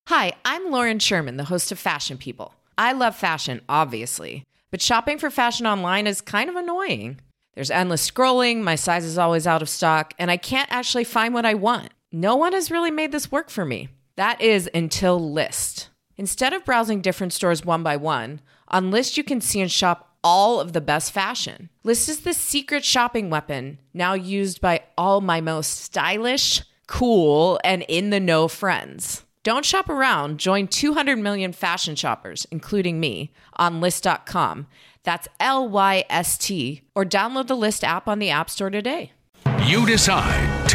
Hi, I'm Lauren Sherman, the host of Fashion People. I love fashion, obviously, but shopping for fashion online is kind of annoying. There's endless scrolling, my size is always out of stock, and I can't actually find what I want. No one has really made this work for me. That is until Lyst. Instead of browsing different stores one by one, on Lyst you can see and shop all of the best fashion. Lyst is the secret shopping weapon, now used by all my most stylish, cool, and in-the-know friends. Don't shop around. Join 200 million fashion shoppers, including me, on Lyst.com. That's Lyst, or download the Lyst app on the App Store today. You Decide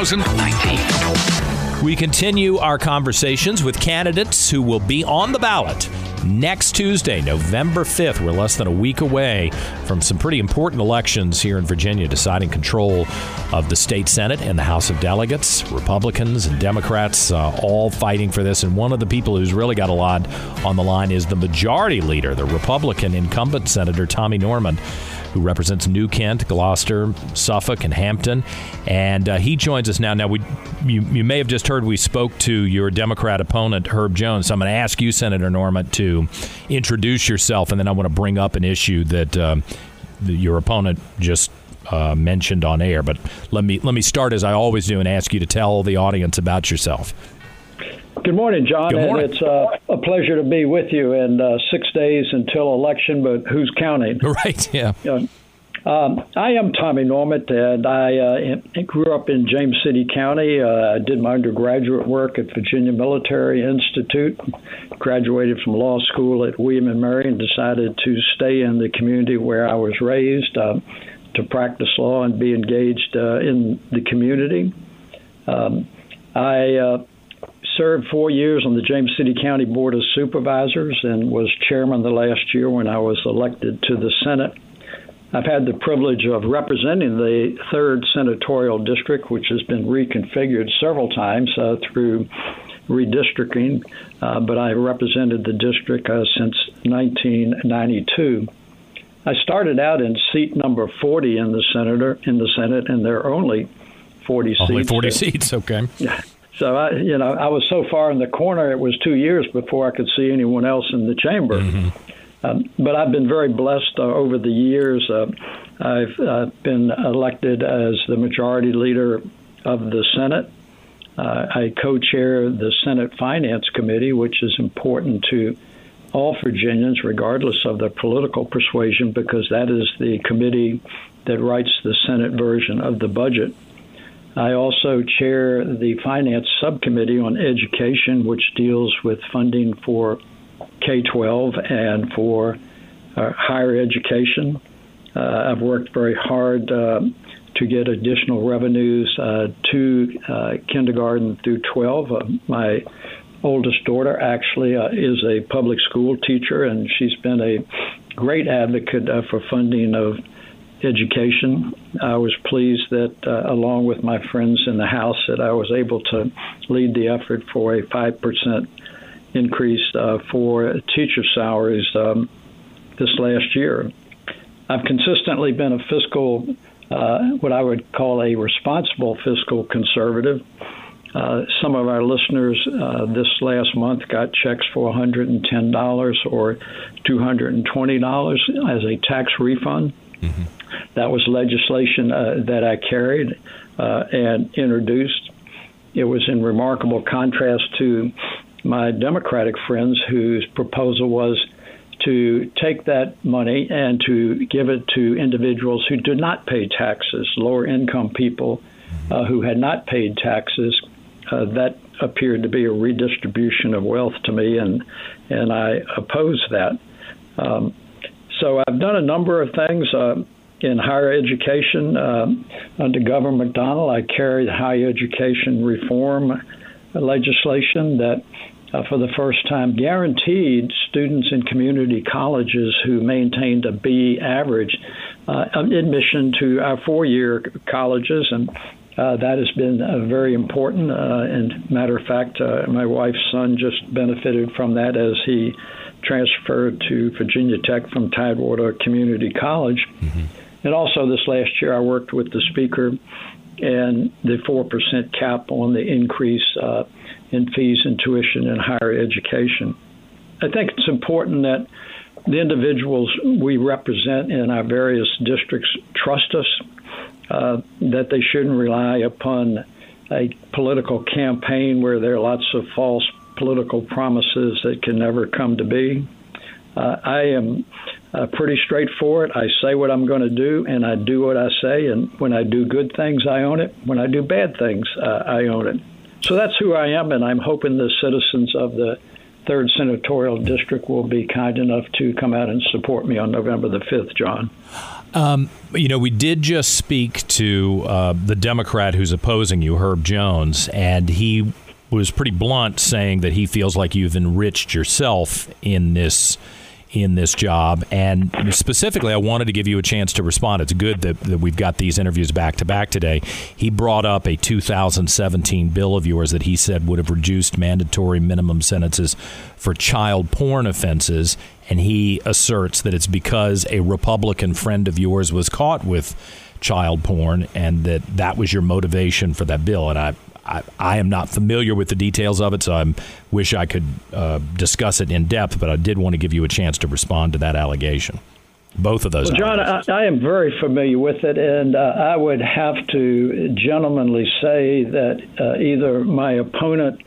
2019. We continue our conversations with candidates who will be on the ballot next Tuesday, November 5th. We're less than a week away from some pretty important elections here in Virginia, deciding control of the state Senate and the House of Delegates. Republicans and Democrats all fighting for this. And one of the people who's really got a lot on the line is the majority leader, the Republican incumbent Senator Tommy Norment, who represents New Kent, Gloucester, Suffolk, and Hampton. And he joins us now. Now, you may have just heard we spoke to your Democrat opponent, Herb Jones. So I'm going to ask you, Senator Norment, to introduce yourself, and then I want to bring up an issue that your opponent just mentioned on air. But let me start, as I always do, and ask you to tell the audience about yourself. Good morning, John. Good morning. And it's a pleasure to be with you. And 6 days until election, but who's counting? Right, yeah. I am Tommy Norment, and I grew up in James City County. I did my undergraduate work at Virginia Military Institute, graduated from law school at William & Mary, and decided to stay in the community where I was raised to practice law and be engaged in the community. I served 4 years on the James City County Board of Supervisors and was chairman the last year when I was elected to the Senate. I've had the privilege of representing the 3rd Senatorial District, which has been reconfigured several times through redistricting, but I represented the district since 1992. I started out in seat number 40 in the Senate, and there are only 40 seats. Only 40 seats, okay. So I was so far in the corner, it was 2 years before I could see anyone else in the chamber. Mm-hmm. But I've been very blessed over the years. I've been elected as the majority leader of the Senate. I co-chair the Senate Finance Committee, which is important to all Virginians, regardless of their political persuasion, because that is the committee that writes the Senate version of the budget. I also chair the Finance Subcommittee on Education, which deals with funding for K-12 and for higher education. I've worked very hard to get additional revenues to kindergarten through 12. My oldest daughter actually is a public school teacher, and she's been a great advocate for funding of education. I was pleased that, along with my friends in the House, that I was able to lead the effort for a 5% increase for teacher salaries this last year. I've consistently been a fiscal, what I would call a responsible fiscal conservative. Some of our listeners this last month got checks for $110 or $220 as a tax refund. Mm-hmm. That was legislation that I carried and introduced. It was in remarkable contrast to my Democratic friends, whose proposal was to take that money and to give it to individuals who did not pay taxes, lower income people who had not paid taxes. That appeared to be a redistribution of wealth to me, and I oppose that. So I've done a number of things in higher education. Under Governor McDonnell, I carried higher education reform legislation that for the first time guaranteed students in community colleges who maintained a B average admission to our four-year colleges, and that has been very important. And matter of fact, my wife's son just benefited from that as he transferred to Virginia Tech from Tidewater Community College. Mm-hmm. And also this last year, I worked with the Speaker and the 4% cap on the increase in fees and tuition in higher education. I think it's important that the individuals we represent in our various districts trust us, that they shouldn't rely upon a political campaign where there are lots of false political promises that can never come to be. I am pretty straightforward. I say what I'm going to do, and I do what I say. And when I do good things, I own it. When I do bad things, I own it. So that's who I am, and I'm hoping the citizens of the 3rd Senatorial District will be kind enough to come out and support me on November the 5th, John. We did just speak to the Democrat who's opposing you, Herb Jones, and he was pretty blunt, saying that he feels like you've enriched yourself in this job. And specifically, I wanted to give you a chance to respond. It's good that we've got these interviews back to back today. He brought up a 2017 bill of yours that he said would have reduced mandatory minimum sentences for child porn offenses. And he asserts that it's because a Republican friend of yours was caught with child porn and that was your motivation for that bill. And I am not familiar with the details of it, so I wish I could discuss it in depth, but I did want to give you a chance to respond to that allegation. Both of those. Well, John, I am very familiar with it, and I would have to gentlemanly say that either my opponent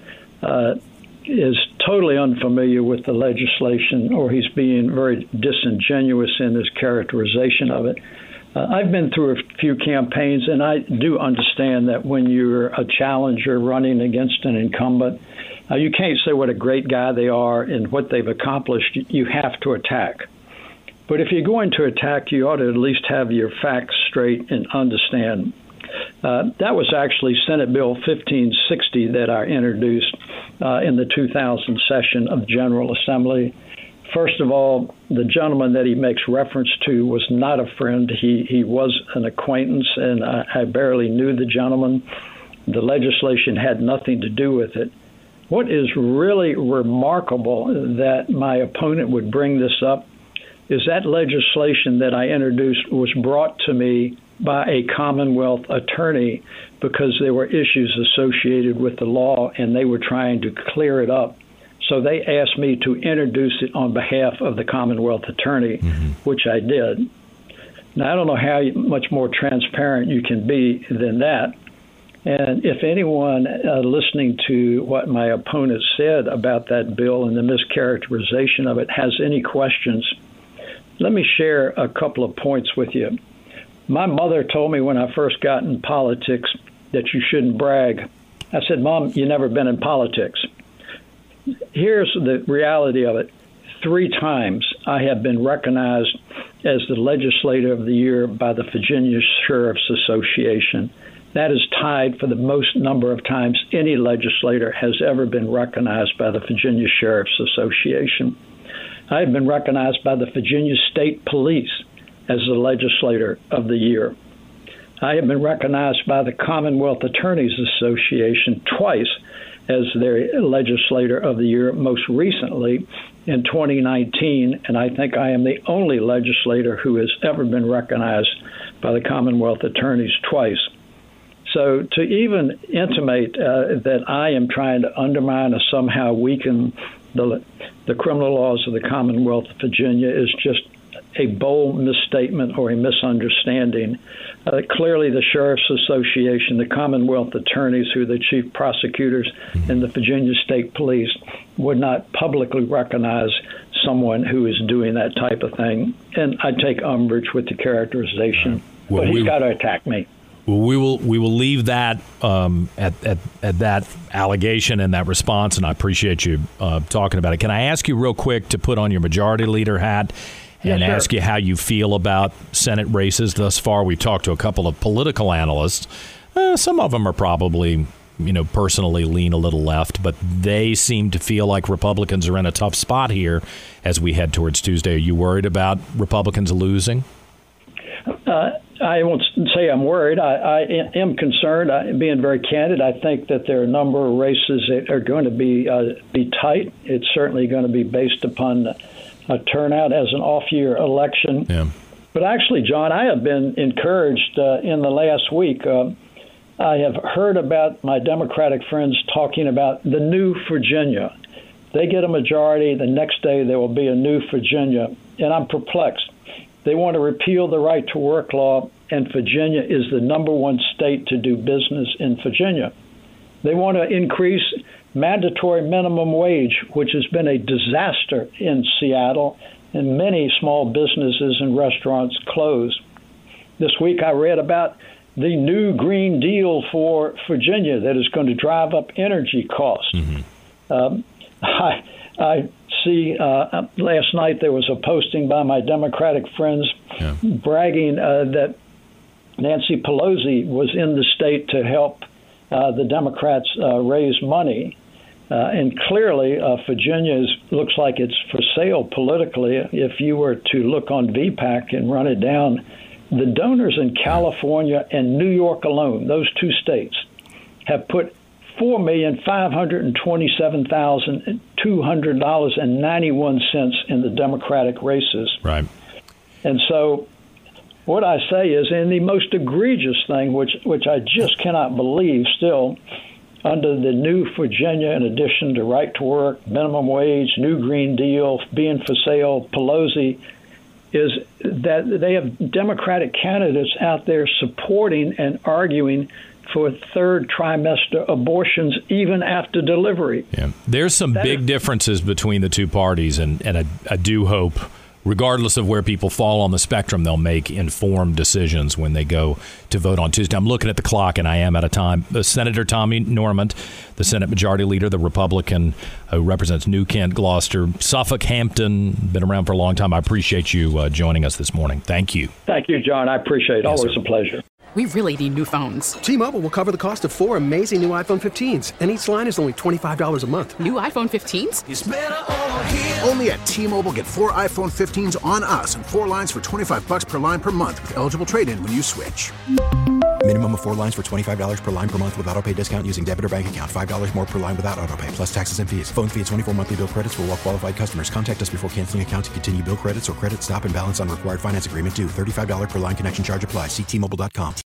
is totally unfamiliar with the legislation or he's being very disingenuous in his characterization of it. I've been through a few campaigns, and I do understand that when you're a challenger running against an incumbent, you can't say what a great guy they are and what they've accomplished. You have to attack. But if you're going to attack, you ought to at least have your facts straight and understand. That was actually Senate Bill 1560 that I introduced in the 2000 session of General Assembly. First of all, the gentleman that he makes reference to was not a friend. He was an acquaintance, and I barely knew the gentleman. The legislation had nothing to do with it. What is really remarkable that my opponent would bring this up is that legislation that I introduced was brought to me by a Commonwealth attorney because there were issues associated with the law, and they were trying to clear it up. So they asked me to introduce it on behalf of the Commonwealth attorney, which I did. Now, I don't know how much more transparent you can be than that. And if anyone listening to what my opponent said about that bill and the mischaracterization of it has any questions, let me share a couple of points with you. My mother told me when I first got in politics that you shouldn't brag. I said, Mom, you've never been in politics. Here's the reality of it. 3 times I have been recognized as the Legislator of the Year by the Virginia Sheriff's Association. That is tied for the most number of times any legislator has ever been recognized by the Virginia Sheriff's Association. I have been recognized by the Virginia State Police as the Legislator of the Year. I have been recognized by the Commonwealth Attorneys Association twice as their Legislator of the Year, most recently in 2019, and I think I am the only legislator who has ever been recognized by the Commonwealth Attorneys twice. So to even intimate that I am trying to undermine or somehow weaken the criminal laws of the Commonwealth of Virginia is just a bold misstatement or a misunderstanding. Clearly, the Sheriff's Association, the Commonwealth Attorneys, who are the chief prosecutors, and the Virginia State Police would not publicly recognize someone who is doing that type of thing. And I take umbrage with the characterization, but he's got to attack me. Well, we will leave that at that allegation and that response, and I appreciate you talking about it. Can I ask you real quick to put on your majority leader hat and ask you how you feel about Senate races thus far? We've talked to a couple of political analysts. Some of them are probably, personally lean a little left, but they seem to feel like Republicans are in a tough spot here as we head towards Tuesday. Are you worried about Republicans losing? I won't say I'm worried. I am concerned. Being very candid, I think that there are a number of races that are going to be tight. It's certainly going to be based upon a turnout as an off-year election. Yeah. But actually, John, I have been encouraged in the last week. I have heard about my Democratic friends talking about the new Virginia. They get a majority. The next day there will be a new Virginia. And I'm perplexed. They want to repeal the right to work law, and Virginia is the number one state to do business in Virginia. They want to increase mandatory minimum wage, which has been a disaster in Seattle, and many small businesses and restaurants closed. This week I read about the new Green Deal for Virginia that is going to drive up energy costs. Mm-hmm. I see last night there was a posting by my Democratic friends bragging that Nancy Pelosi was in the state to help the Democrats raise money. And clearly, Virginia looks like it's for sale politically. If you were to look on VPAC and run it down, the donors in California and New York alone, those two states, have put $4,527,200.91 in the Democratic races. Right. And so what I say is, in the most egregious thing, which I just cannot believe still, under the new Virginia, in addition to right to work, minimum wage, new Green Deal, being for sale, Pelosi, is that they have Democratic candidates out there supporting and arguing for third trimester abortions even after delivery. Yeah. There's some big differences between the two parties, and I do hope, regardless of where people fall on the spectrum, they'll make informed decisions when they go to vote on Tuesday. I'm looking at the clock, and I am out of time. Senator Tommy Normant, the Senate Majority Leader, the Republican who represents New Kent, Gloucester, Suffolk, Hampton, been around for a long time. I appreciate you joining us this morning. Thank you. Thank you, John. I appreciate it. Always a pleasure. We really need new phones. T-Mobile will cover the cost of 4 amazing new iPhone 15s, and each line is only $25 a month. New iPhone 15s? It's better over here. Only at T-Mobile, get 4 iPhone 15s on us and 4 lines for $25 per line per month with eligible trade-in when you switch. Minimum of 4 lines for $25 per line per month with autopay discount using debit or bank account. $5 more per line without autopay, plus taxes and fees. Phone fee at 24 monthly bill credits for well-qualified customers. Contact us before canceling account to continue bill credits or credit stop and balance on required finance agreement due. $35 per line connection charge applies. See T-Mobile.com.